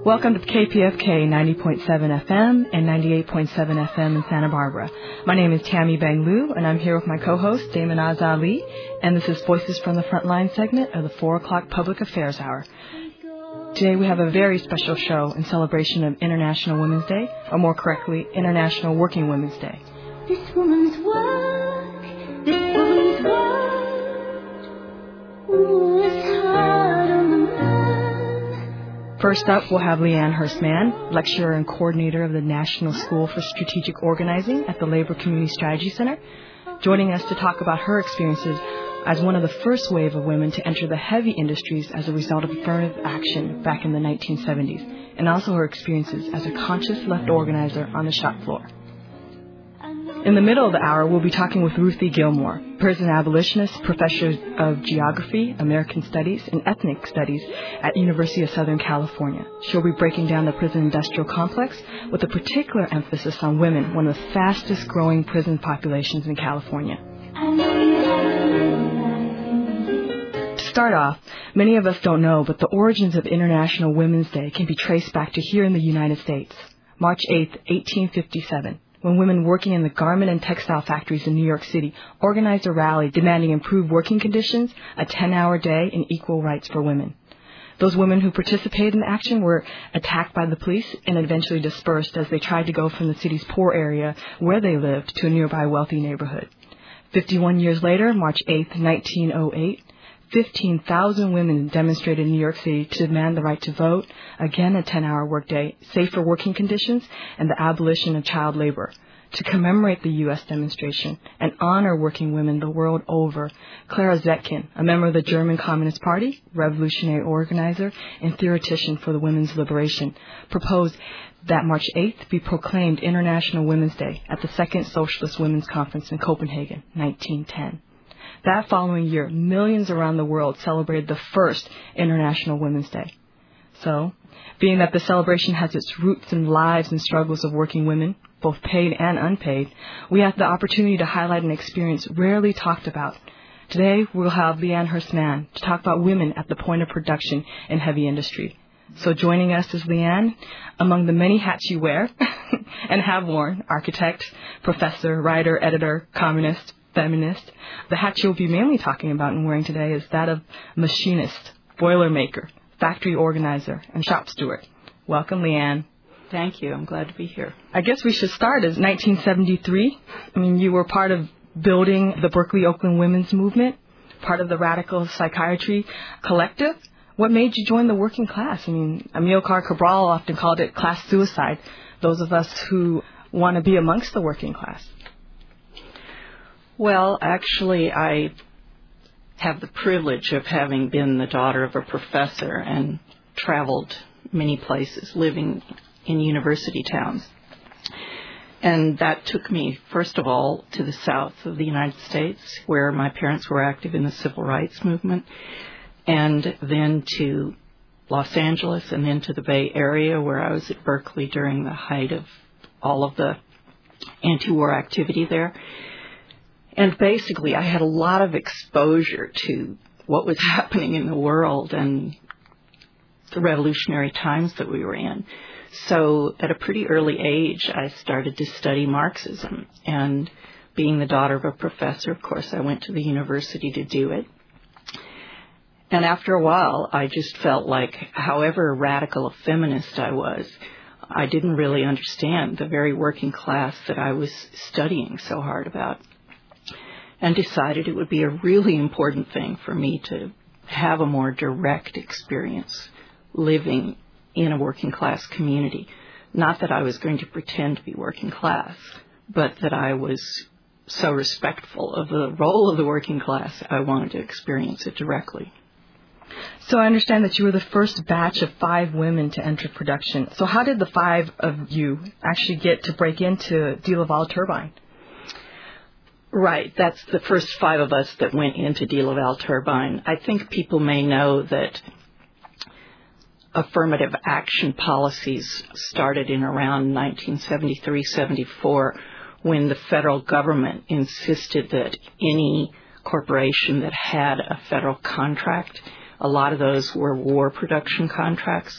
Welcome to KPFK 90.7 FM and 98.7 FM in Santa Barbara. My name is Tammy Bang Liu, and I'm here with my co-host, Damon Azali, and this is Voices from the Frontline segment of the 4 o'clock Public Affairs Hour. Today we have a very special show in celebration of International Women's Day, or more correctly, International Working Women's Day. This woman's work, this woman's work, was hard on the man. First up, we'll have Leanne Hurst-Mann, lecturer and coordinator of the National School for Strategic Organizing at the Labor Community Strategy Center, joining us to talk about her experiences as one of the first wave of women to enter the heavy industries as a result of affirmative action back in the 1970s, and also her experiences as a conscious left organizer on the shop floor. In the middle of the hour, we'll be talking with Ruthie Gilmore, prison abolitionist, professor of geography, American studies, and ethnic studies at University of Southern California. She'll be breaking down the prison industrial complex with a particular emphasis on women, one of the fastest growing prison populations in California. To start off, many of us don't know, but the origins of International Women's Day can be traced back to here in the United States, March 8, 1857. When women working in the garment and textile factories in New York City organized a rally demanding improved working conditions, a 10-hour day, and equal rights for women. Those women who participated in the action were attacked by the police and eventually dispersed as they tried to go from the city's poor area where they lived to a nearby wealthy neighborhood. 51 years later, March 8, 1908, 15,000 women demonstrated in New York City to demand the right to vote, again a 10-hour workday, safer working conditions, and the abolition of child labor. To commemorate the U.S. demonstration and honor working women the world over, Clara Zetkin, a member of the German Communist Party, revolutionary organizer, and theoretician for the women's liberation, proposed that March 8th be proclaimed International Women's Day at the Second Socialist Women's Conference in Copenhagen, 1910. That following year, millions around the world celebrated the first International Women's Day. So, being that the celebration has its roots in lives and struggles of working women, both paid and unpaid, we have the opportunity to highlight an experience rarely talked about. Today, we'll have Leanne Hurst-Mann to talk about women at the point of production in heavy industry. So joining us is Leanne, among the many hats you wear and have worn: architect, professor, writer, editor, communist, feminist. The hat you'll be mainly talking about and wearing today is that of machinist, boilermaker, factory organizer, and shop steward. Welcome, Leanne. Thank you. I'm glad to be here. I guess we should start as 1973. You were part of building the Berkeley Oakland Women's Movement, part of the Radical Psychiatry Collective. What made you join the working class? Amilcar Cabral often called it class suicide, those of us who want to be amongst the working class. Well, actually, I have the privilege of having been the daughter of a professor and traveled many places, living in university towns. And that took me, first of all, to the south of the United States, where my parents were active in the civil rights movement, and then to Los Angeles, and then to the Bay Area, where I was at Berkeley during the height of all of the anti-war activity there. And basically, I had a lot of exposure to what was happening in the world and the revolutionary times that we were in. So at a pretty early age, I started to study Marxism. And being the daughter of a professor, of course, I went to the university to do it. And after a while, I just felt like, however radical a feminist I was, I didn't really understand the very working class that I was studying so hard about, and decided it would be a really important thing for me to have a more direct experience living in a working class community. Not that I was going to pretend to be working class, but that I was so respectful of the role of the working class, I wanted to experience it directly. So I understand that you were the first batch of 5 women to enter production. So how did the 5 of you actually get to break into De Laval Turbine? Right. That's the first 5 of us that went into De Laval Turbine. I think people may know that affirmative action policies started in around 1973-74, when the federal government insisted that any corporation that had a federal contract, a lot of those were war production contracts,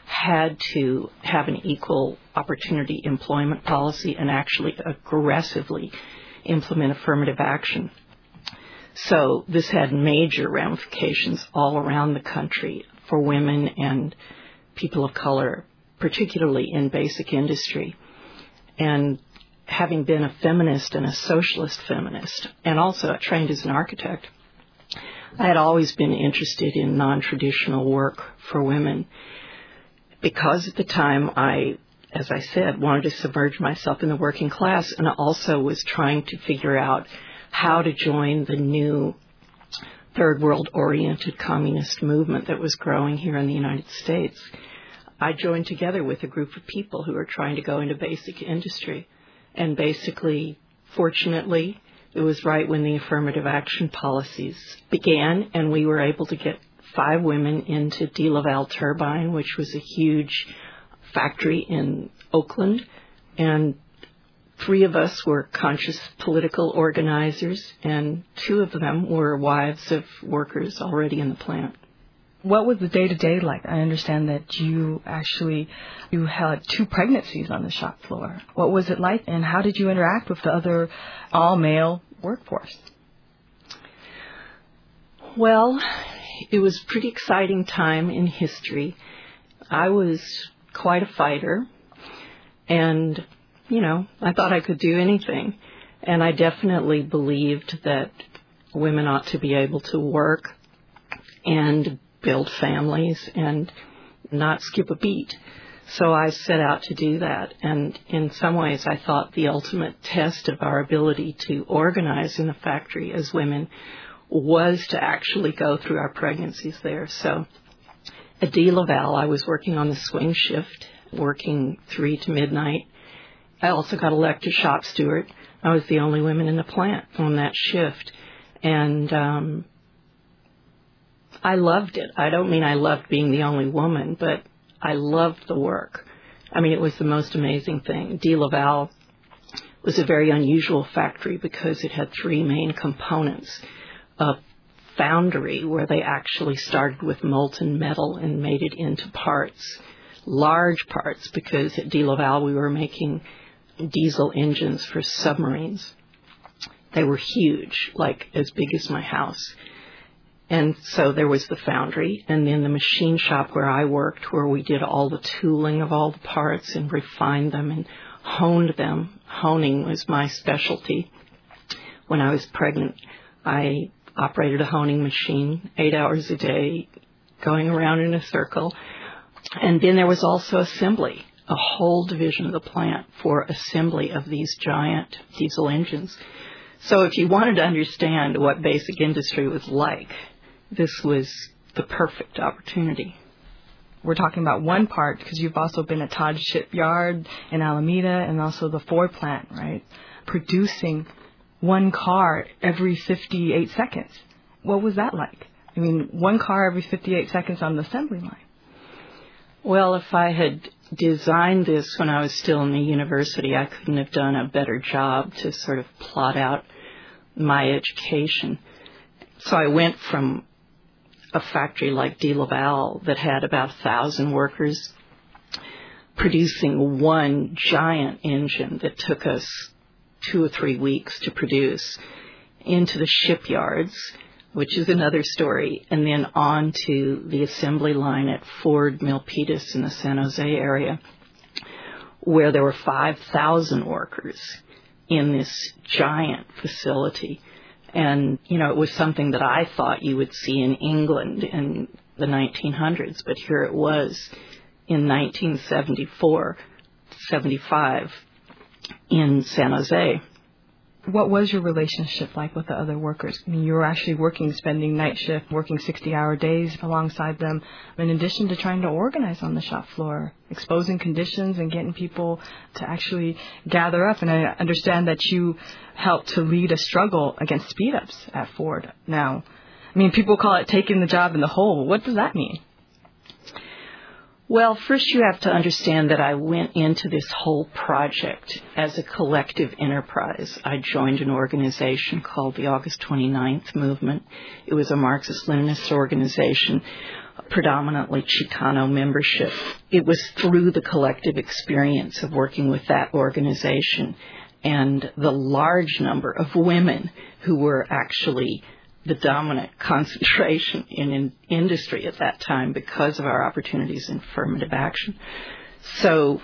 had to have an equal opportunity employment policy and actually aggressively implement affirmative action. So this had major ramifications all around the country for women and people of color, particularly in basic industry. And having been a feminist and a socialist feminist, and also trained as an architect, I had always been interested in non-traditional work for women, because at the time I, as I said, wanted to submerge myself in the working class, and I also was trying to figure out how to join the new third world-oriented communist movement that was growing here in the United States. I joined together with a group of people who were trying to go into basic industry. And basically, fortunately, it was right when the affirmative action policies began, and we were able to get 5 women into De Laval Turbine, which was a huge factory in Oakland. And 3 of us were conscious political organizers, and 2 of them were wives of workers already in the plant. What was the day-to-day like? I understand that you had 2 pregnancies on the shop floor. What was it like, and how did you interact with the other all-male workforce? Well, it was a pretty exciting time in history. I was quite a fighter, and, I thought I could do anything. And I definitely believed that women ought to be able to work and build families and not skip a beat. So I set out to do that. And in some ways, I thought the ultimate test of our ability to organize in the factory as women was to actually go through our pregnancies there. So at De Laval, I was working on the swing shift, working 3 to midnight. I also got elected shop steward. I was the only woman in the plant on that shift. And I loved it. I don't mean I loved being the only woman, but I loved the work. I mean, it was the most amazing thing. De Laval was a very unusual factory because it had 3 main components. A foundry where they actually started with molten metal and made it into parts, large parts, because at De Laval we were making diesel engines for submarines. They were huge, like as big as my house. And so there was the foundry, and then the machine shop where I worked, where we did all the tooling of all the parts and refined them and honed them. Honing was my specialty. When I was pregnant, I operated a honing machine 8 hours a day, going around in a circle. And then there was also assembly, a whole division of the plant for assembly of these giant diesel engines. So if you wanted to understand what basic industry was like, this was the perfect opportunity. We're talking about one part, because you've also been at Todd Shipyard in Alameda and also the Ford plant, right? Producing 1 car every 58 seconds. What was that like? I mean, 1 car every 58 seconds on the assembly line. Well, if I had designed this when I was still in the university, I couldn't have done a better job to sort of plot out my education. So I went from a factory like De Laval that had about 1,000 workers producing 1 giant engine that took us 2 or 3 weeks to produce, into the shipyards, which is another story, and then on to the assembly line at Ford Milpitas in the San Jose area, where there were 5,000 workers in this giant facility. And, it was something that I thought you would see in England in the 1900s, but here it was in 1974, 75 in San Jose. What was your relationship like with the other workers? I mean, you were actually spending night shift, working 60-hour days alongside them, in addition to trying to organize on the shop floor, exposing conditions and getting people to actually gather up. And I understand that you helped to lead a struggle against speed-ups at Ford. Now, I mean, people call it taking the job in the hole. What does that mean? Well, first you have to understand that I went into this whole project as a collective enterprise. I joined an organization called the August 29th Movement. It was a Marxist-Leninist organization predominantly Chicano membership. It was through the collective experience of working with that organization and the large number of women who were actually the dominant concentration in industry at that time because of our opportunities in affirmative action. So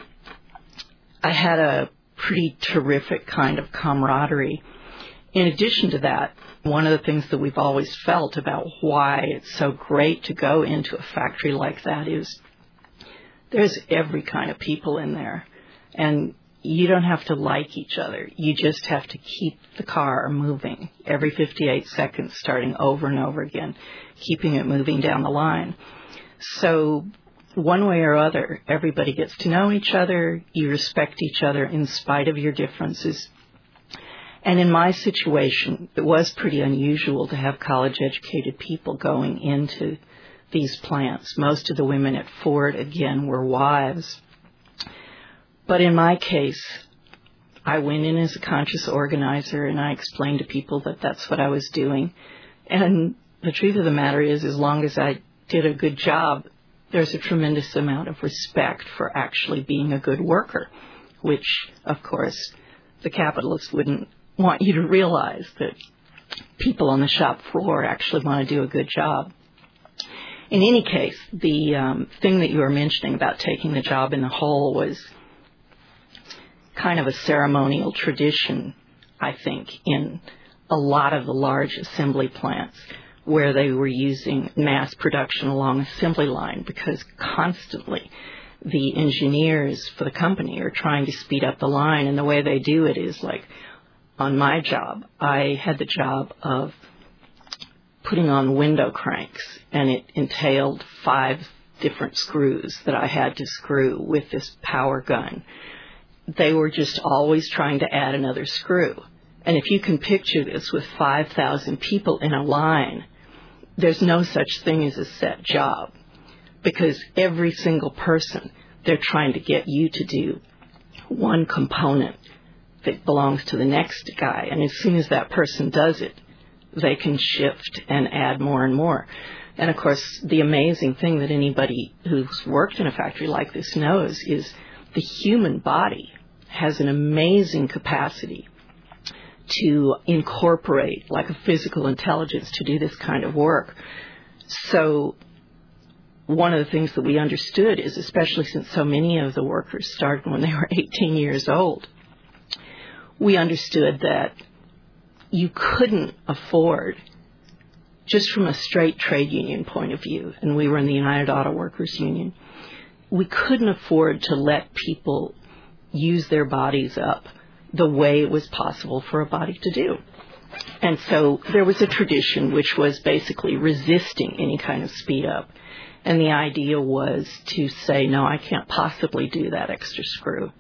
I had a pretty terrific kind of camaraderie. In addition to that, one of the things that we've always felt about why it's so great to go into a factory like that is there's every kind of people in there. And you don't have to like each other. You just have to keep the car moving every 58 seconds, starting over and over again, keeping it moving down the line. So one way or other, everybody gets to know each other. You respect each other in spite of your differences. And in my situation, it was pretty unusual to have college-educated people going into these plants. Most of the women at Ford, again, were wives. But in my case, I went in as a conscious organizer, and I explained to people that that's what I was doing. And the truth of the matter is, as long as I did a good job, there's a tremendous amount of respect for actually being a good worker, which, of course, the capitalists wouldn't want you to realize, that people on the shop floor actually want to do a good job. In any case, the thing that you were mentioning about taking the job in the hole was kind of a ceremonial tradition, I think, in a lot of the large assembly plants where they were using mass production along assembly line, because constantly the engineers for the company are trying to speed up the line. And the way they do it is like on my job, I had the job of putting on window cranks, and it entailed 5 different screws that I had to screw with this power gun. They were just always trying to add another screw. And if you can picture this with 5,000 people in a line, there's no such thing as a set job, because every single person, they're trying to get you to do one component that belongs to the next guy. And as soon as that person does it, they can shift and add more and more. And of course, the amazing thing that anybody who's worked in a factory like this knows is the human body has an amazing capacity to incorporate like a physical intelligence to do this kind of work. So one of the things that we understood is, especially since so many of the workers started when they were 18 years old, we understood that you couldn't afford, just from a straight trade union point of view, and we were in the United Auto Workers Union, we couldn't afford to let people use their bodies up the way it was possible for a body to do. And so there was a tradition which was basically resisting any kind of speed up. And the idea was to say, no, I can't possibly do that extra screw.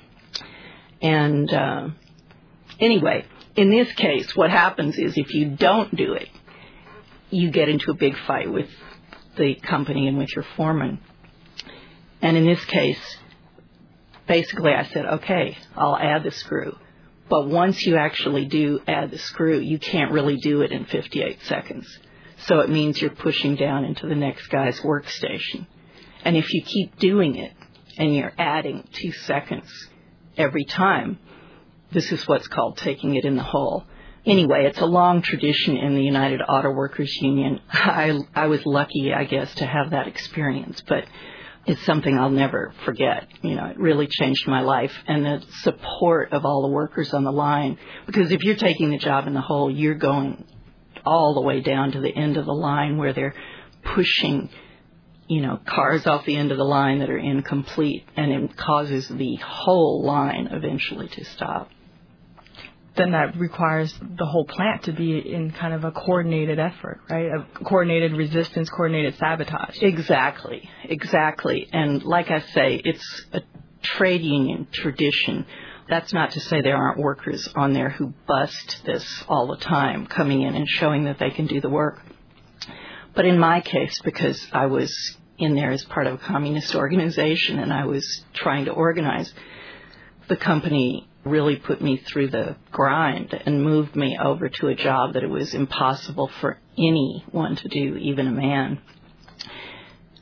And anyway, in this case, what happens is if you don't do it, you get into a big fight with the company and with your foreman. And in this case, basically I said, okay, I'll add the screw. But once you actually do add the screw, you can't really do it in 58 seconds. So it means you're pushing down into the next guy's workstation. And if you keep doing it and you're adding 2 seconds every time, this is what's called taking it in the hole. Anyway, it's a long tradition in the United Auto Workers Union. I was lucky, I guess, to have that experience, but it's something I'll never forget. You know, it really changed my life, and the support of all the workers on the line, because if you're taking the job in the hole, you're going all the way down to the end of the line where they're pushing, you know, cars off the end of the line that are incomplete, and it causes the whole line eventually to stop. Then that requires the whole plant to be in kind of a coordinated effort, right? A coordinated resistance, coordinated sabotage. Exactly. And like I say, it's a trade union tradition. That's not to say there aren't workers on there who bust this all the time, coming in and showing that they can do the work. But in my case, because I was in there as part of a communist organization and I was trying to organize, the company really put me through the grind and moved me over to a job that it was impossible for anyone to do, even a man.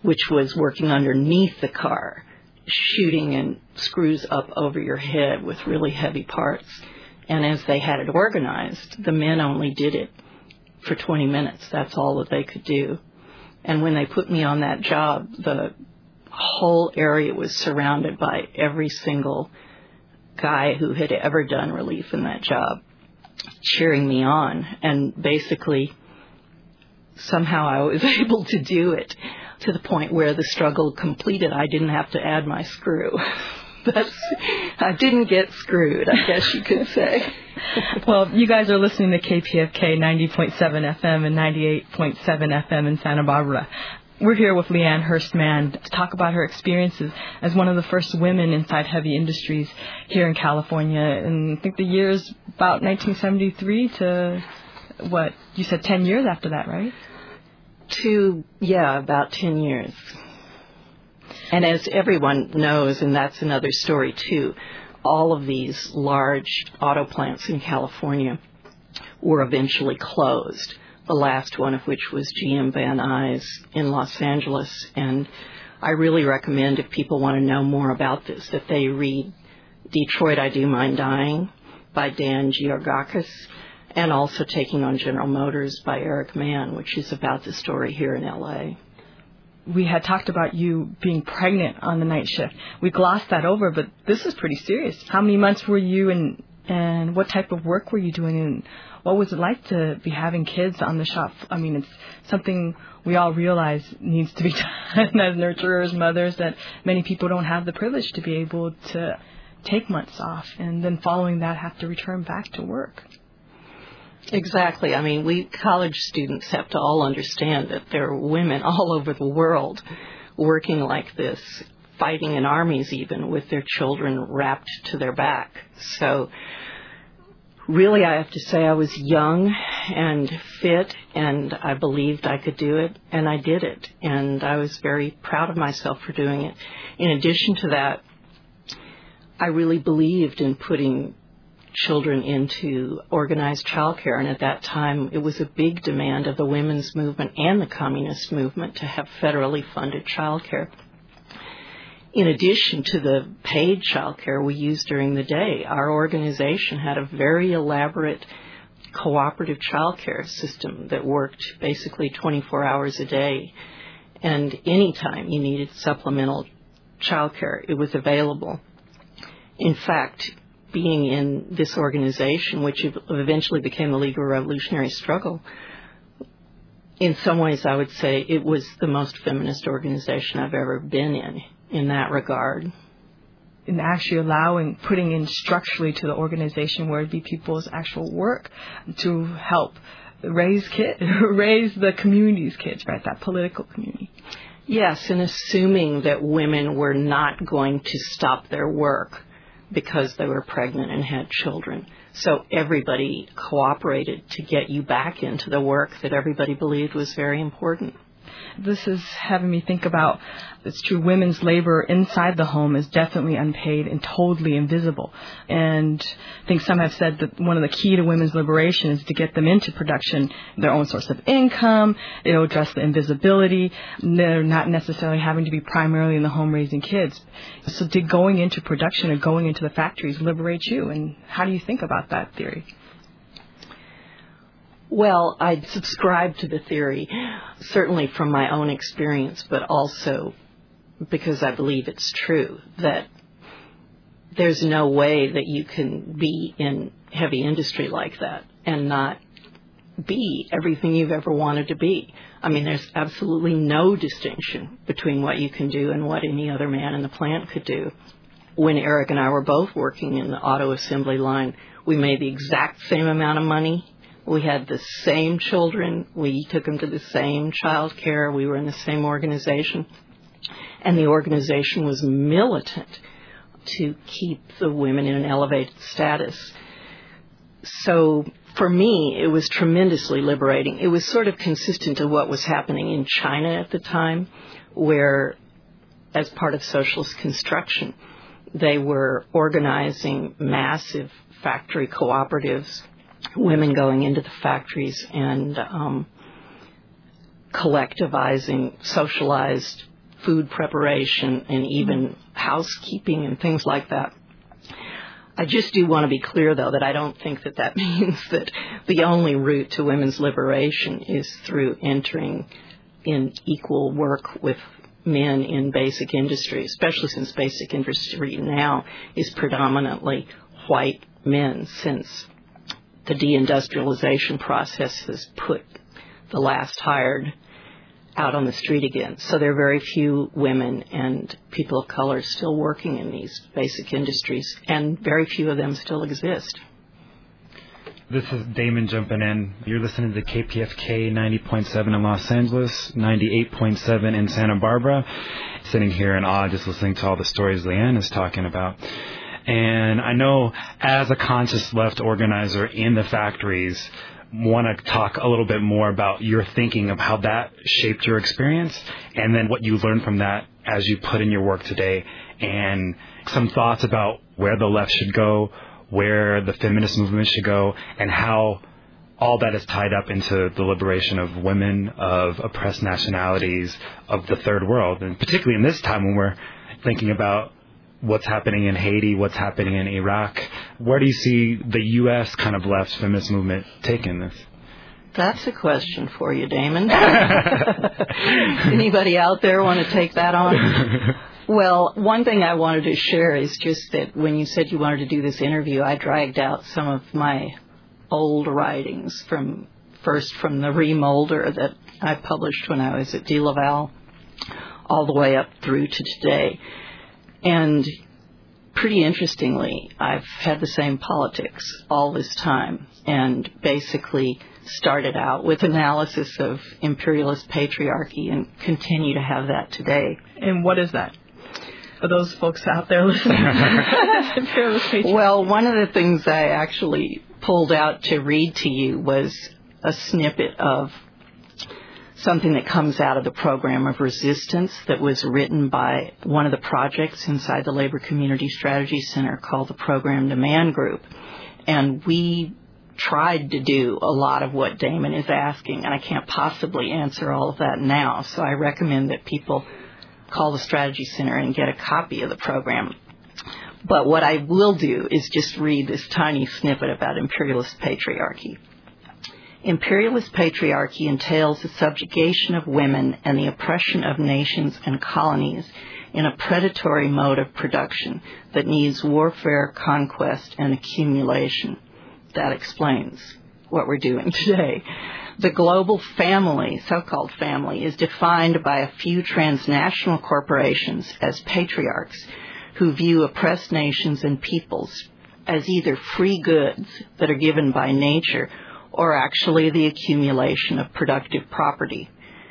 which was working underneath the car, shooting and screws up over your head with really heavy parts. And as they had it organized, the men only did it for 20 minutes. That's all that they could do. And when they put me on that job, the whole area was surrounded by every single guy who had ever done relief in that job, cheering me on. And basically, somehow I was able to do it to the point where the struggle completed. I didn't have to add my screw. I didn't get screwed, I guess you could say. Well, you guys are listening to KPFK 90.7 FM and 98.7 FM in Santa Barbara. We're here with Leanne Hurst-Mann to talk about her experiences as one of the first women inside heavy industries here in California. And I think the year is about 1973 to, what, you said 10 years after that, right? About 10 years. And as everyone knows, and that's another story too, all of these large auto plants in California were eventually closed, the last one of which was GM Van Nuys in Los Angeles. And I really recommend, if people want to know more about this, that they read Detroit, I Do Mind Dying by Dan Georgakis, and also Taking on General Motors by Eric Mann, which is about the story here in L.A. We had talked about you being pregnant on the night shift. We glossed that over, but this is pretty serious. How many months were you and what type of work were you doing, and what was it like to be having kids on the shop? I mean, it's something we all realize needs to be done as nurturers, mothers, that many people don't have the privilege to be able to take months off and then following that have to return back to work. Exactly. I mean, we college students have to all understand that there are women all over the world working like this, fighting in armies even, with their children wrapped to their back. So really, I have to say I was young and fit, and I believed I could do it, and I did it. And I was very proud of myself for doing it. In addition to that, I really believed in putting children into organized childcare, and at that time it was a big demand of the women's movement and the communist movement to have federally funded childcare. In addition to the paid childcare we used during the day, our organization had a very elaborate cooperative childcare system that worked basically 24 hours a day, and anytime you needed supplemental childcare, it was available. In fact, being in this organization, which eventually became the League of Revolutionary Struggle, in some ways I would say it was the most feminist organization I've ever been in that regard. In actually putting in structurally to the organization where it'd be people's actual work to help raise the community's kids, right, that political community. Yes, and assuming that women were not going to stop their work because they were pregnant and had children. So everybody cooperated to get you back into the work that everybody believed was very important. This is having me think about, it's true, women's labor inside the home is definitely unpaid and totally invisible. And I think some have said that one of the key to women's liberation is to get them into production, their own source of income. It'll address the invisibility. They're not necessarily having to be primarily in the home raising kids. So did going into production or going into the factories liberate you? And how do you think about that theory? Well, I subscribe to the theory, certainly from my own experience, but also because I believe it's true, that there's no way that you can be in heavy industry like that and not be everything you've ever wanted to be. I mean, there's absolutely no distinction between what you can do and what any other man in the plant could do. When Eric and I were both working in the auto assembly line, we made the exact same amount of money. We had the same children. We took them to the same child care. We were in the same organization. And the organization was militant to keep the women in an elevated status. So for me, it was tremendously liberating. It was sort of consistent to what was happening in China at the time, where, as part of socialist construction, they were organizing massive factory cooperatives, women going into the factories and collectivizing socialized food preparation and even housekeeping and things like that. I just do want to be clear, though, that I don't think that means that the only route to women's liberation is through entering in equal work with men in basic industry, especially since basic industry now is predominantly white men, since the deindustrialization process has put the last hired out on the street again. So there are very few women and people of color still working in these basic industries, and very few of them still exist. This is Damon jumping in. You're listening to KPFK 90.7 in Los Angeles, 98.7 in Santa Barbara. Sitting here in awe just listening to all the stories Leanne is talking about. And I know as a conscious left organizer in the factories, want to talk a little bit more about your thinking of how that shaped your experience and then what you learned from that as you put in your work today, and some thoughts about where the left should go, where the feminist movement should go, and how all that is tied up into the liberation of women, of oppressed nationalities, of the third world, and particularly in this time when we're thinking about what's happening in Haiti, what's happening in Iraq. Where do you see the U.S. kind of left feminist movement taking this? That's a question for you, Damon. Anybody out there want to take that on? Well, one thing I wanted to share is just that when you said you wanted to do this interview, I dragged out some of my old writings from the Remolder that I published when I was at De La Valle, all the way up through to today. And pretty interestingly, I've had the same politics all this time, and basically started out with analysis of imperialist patriarchy and continue to have that today. And what is that? For those folks out there listening. Imperialist patriarchy. Well, one of the things I actually pulled out to read to you was a snippet of something that comes out of the program of resistance that was written by one of the projects inside the Labor Community Strategy Center called the Program Demand Group. And we tried to do a lot of what Damon is asking, and I can't possibly answer all of that now. So I recommend that people call the Strategy Center and get a copy of the program. But what I will do is just read this tiny snippet about imperialist patriarchy. Imperialist patriarchy entails the subjugation of women and the oppression of nations and colonies in a predatory mode of production that needs warfare, conquest, and accumulation. That explains what we're doing today. The global family, so-called family, is defined by a few transnational corporations as patriarchs who view oppressed nations and peoples as either free goods that are given by nature or actually the accumulation of productive property.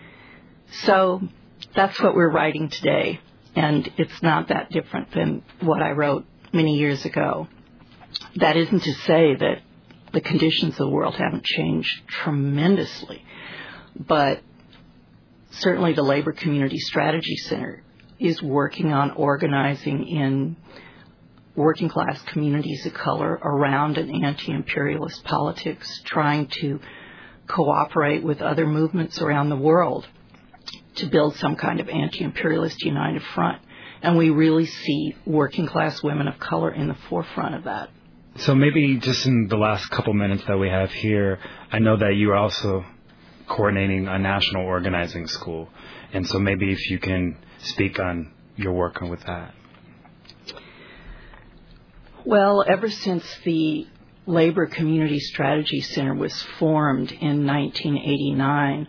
So that's what we're writing today, and it's not that different than what I wrote many years ago. That isn't to say that the conditions of the world haven't changed tremendously, but certainly the Labor Community Strategy Center is working on organizing in working class communities of color around an anti-imperialist politics, trying to cooperate with other movements around the world to build some kind of anti-imperialist united front. And we really see working class women of color in the forefront of that. So maybe just in the last couple minutes that we have here, I know that you are also coordinating a national organizing school. And so maybe if you can speak on your work with that. Well, ever since the Labor Community Strategy Center was formed in 1989,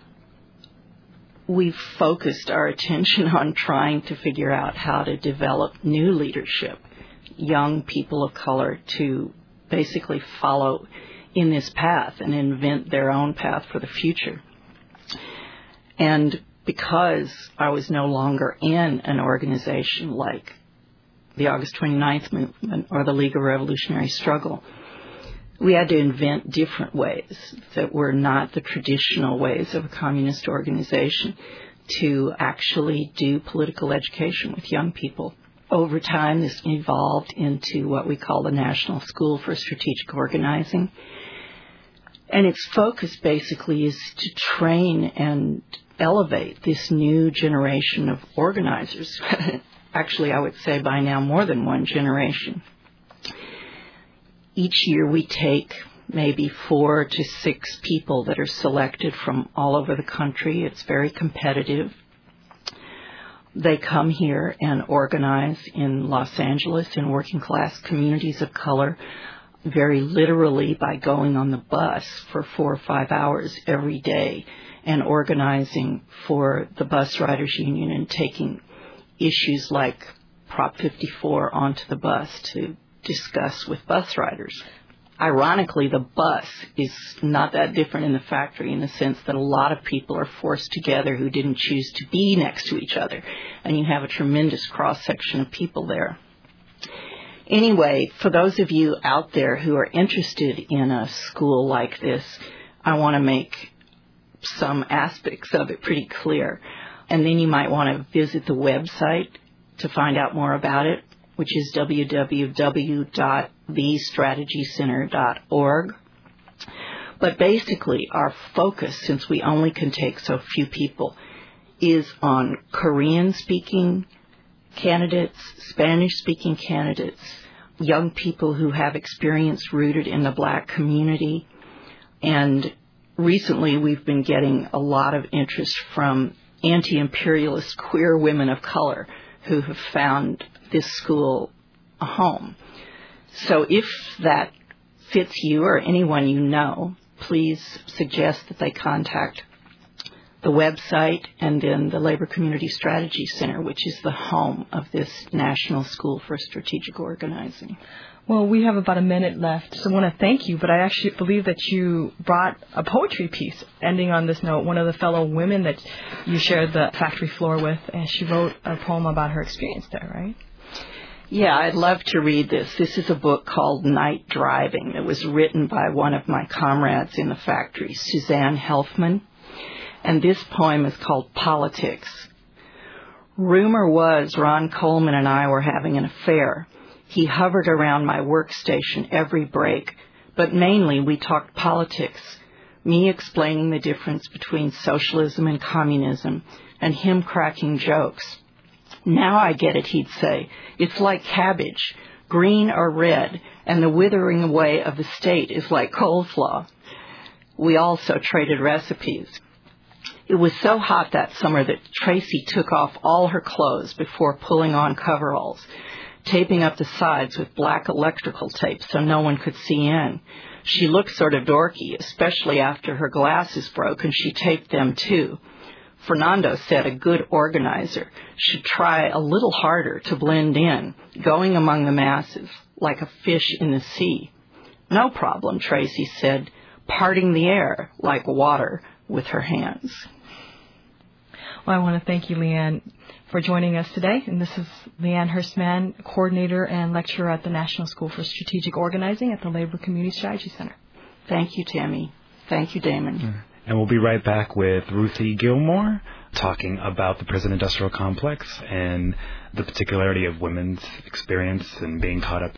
we've focused our attention on trying to figure out how to develop new leadership, young people of color to basically follow in this path and invent their own path for the future. And because I was no longer in an organization like the August 29th movement or the League of Revolutionary Struggle, we had to invent different ways that were not the traditional ways of a communist organization to actually do political education with young people. Over time, this evolved into what we call the National School for Strategic Organizing. And its focus basically is to train and elevate this new generation of organizers. Actually, I would say by now more than one generation. Each year we take maybe 4 to 6 people that are selected from all over the country. It's very competitive. They come here and organize in Los Angeles in working class communities of color, very literally by going on the bus for 4 or 5 hours every day and organizing for the Bus Riders Union and taking issues like Prop 54 onto the bus to discuss with bus riders. Ironically, the bus is not that different in the factory in the sense that a lot of people are forced together who didn't choose to be next to each other, and you have a tremendous cross-section of people there. Anyway, for those of you out there who are interested in a school like this, I want to make some aspects of it pretty clear. And then you might want to visit the website to find out more about it, which is www.thestrategycenter.org. But basically, our focus, since we only can take so few people, is on Korean-speaking candidates, Spanish-speaking candidates, young people who have experience rooted in the Black community. And recently, we've been getting a lot of interest from anti-imperialist queer women of color who have found this school a home. So if that fits you or anyone you know, please suggest that they contact the website and then the Labor Community Strategy Center, which is the home of this National School for Strategic Organizing. Well, we have about a minute left, so I want to thank you, but I actually believe that you brought a poetry piece ending on this note. One of the fellow women that you shared the factory floor with, and she wrote a poem about her experience there, right? Yeah, I'd love to read this. This is a book called Night Driving. It was written by one of my comrades in the factory, Suzanne Helfman, and this poem is called Politics. Rumor was Ron Coleman and I were having an affair. He hovered around my workstation every break, but mainly we talked politics, me explaining the difference between socialism and communism, and him cracking jokes. Now I get it, he'd say. It's like cabbage, green or red, and the withering away of the state is like coleslaw. We also traded recipes. It was so hot that summer that Tracy took off all her clothes before pulling on coveralls, taping up the sides with black electrical tape so no one could see in. She looked sort of dorky, especially after her glasses broke, and she taped them too. Fernando said a good organizer should try a little harder to blend in, going among the masses like a fish in the sea. No problem, Tracy said, parting the air like water with her hands. Well, I want to thank you, Leanne, for joining us today. And this is Leanne Hurstman, coordinator and lecturer at the National School for Strategic Organizing at the Labor Community Strategy Center. Thank you, Tammy. Thank you, Damon. And we'll be right back with Ruthie Gilmore talking about the prison industrial complex and the particularity of women's experience and being caught up